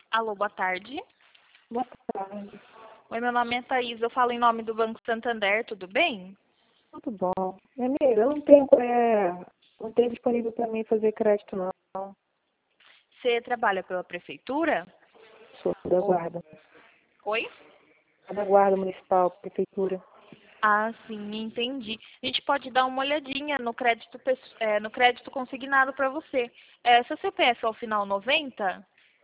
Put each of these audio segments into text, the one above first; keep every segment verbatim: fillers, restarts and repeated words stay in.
Alô, boa tarde. Boa tarde. Oi, meu nome é Thaís, eu falo em nome do Banco Santander, tudo bem? Tudo bom. Minha amiga, eu não tenho, é, não tenho disponível para mim fazer crédito, não. Você trabalha pela prefeitura? Sou da Ou... guarda. Oi? Da guarda municipal, prefeitura. Ah, sim, entendi. A gente pode dar uma olhadinha no crédito, pesso- é, no crédito consignado para você. É, seu C P F ao final noventa?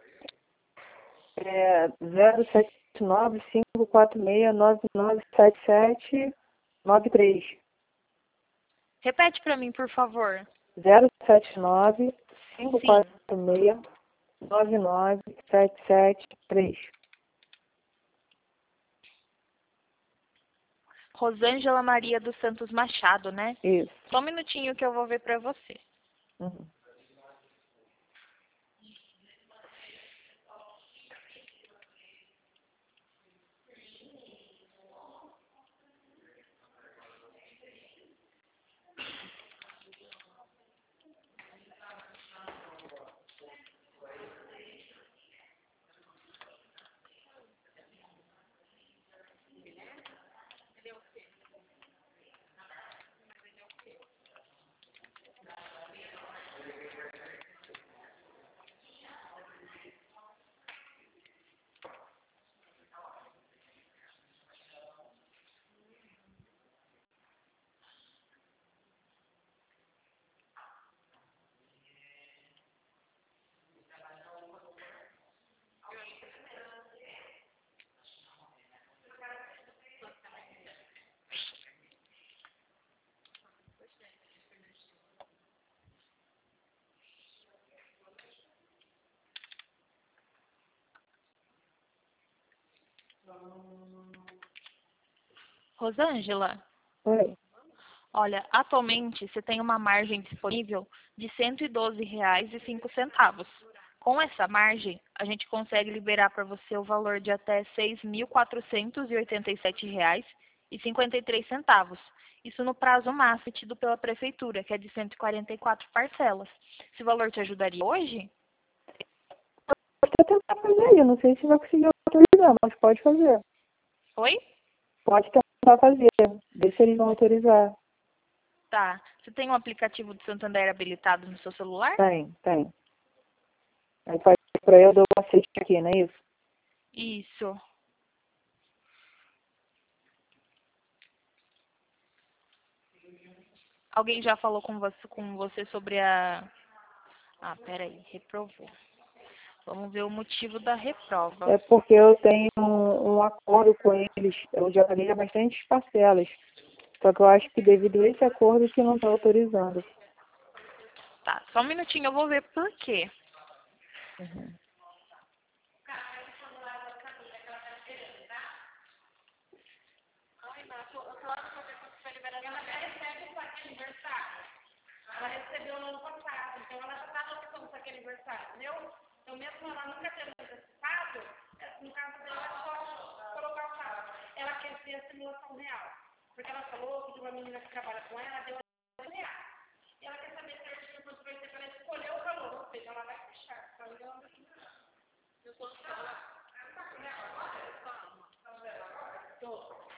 É zero sete nove cinco quatro seis nove nove sete sete nove três. Repete para mim, por favor. zero sete nove cinco Sim. quatro seis nove nove sete sete três. Rosângela Maria dos Santos Machado, né? Isso. Só um minutinho que eu vou ver para você. Uhum. Rosângela? Oi. Olha, atualmente você tem uma margem disponível de cento e doze reais e cinco centavos. Com essa margem, a gente consegue liberar para você o valor de até seis mil quatrocentos e oitenta e sete reais e cinquenta e três centavos. Isso no prazo máximo tido pela prefeitura, que é de cento e quarenta e quatro parcelas. Esse valor te ajudaria hoje? Pode tentar fazer aí. Eu não sei se vai conseguir autorizar, mas pode fazer. Oi? Pode tentar fazer. Ver se eles vão autorizar. Tá. Você tem um aplicativo do Santander habilitado no seu celular? Tem, tem. Aí faz pra eu, eu dou o aceite aqui, não é isso? Isso. Alguém já falou com você, com você sobre a... Ah, peraí, reprovou. Vamos ver o motivo da reprova. É porque eu tenho um, um acordo com eles. Eu já paguei bastante parcelas. Só que eu acho que devido a esse acordo que não está autorizando. Tá, só um minutinho, eu vou ver por quê. Uhum. Ela recebeu no ano passado, então ela já está na opção do saque aniversário, entendeu? Então, mesmo ela nunca tendo antecipado, no caso dela, é só colocar o caso. Ela quer ter a simulação real. Porque ela falou que de uma menina que trabalha com ela, deu a real. E ela quer saber se a recurso vai ser para ela escolher o valor, ou seja, ela vai fechar. Então, eu não eu estou Estou.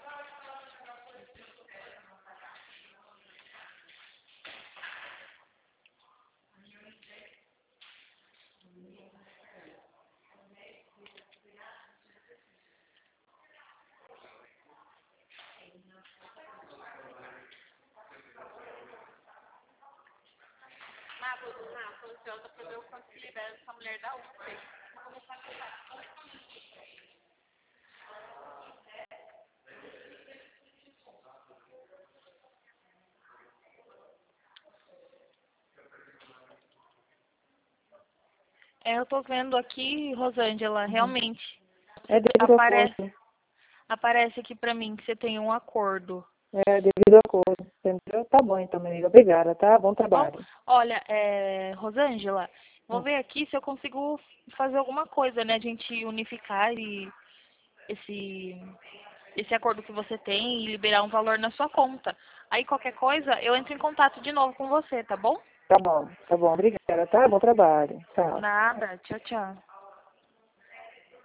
Ah, tô, ah, tô ansiosa para ver o quanto que libera essa mulher da U P E. Vou começar a contar. É, eu tô vendo aqui, Rosângela, Uhum. realmente. É Você devido ao aparece, acordo. aparece aqui pra mim que você tem um acordo. É devido ao acordo. Entendeu? Tá bom então, minha amiga. Obrigada, tá? Bom Tá bom? trabalho. Olha, é, Rosângela, vou Hum. ver aqui se eu consigo fazer alguma coisa, né? A gente unificar e esse, esse acordo que você tem e liberar um valor na sua conta. Aí qualquer coisa, eu entro em contato de novo com você, tá bom? Tá bom, tá bom. Obrigada, tá? Bom trabalho. Tchau. Nada, tchau, tchau.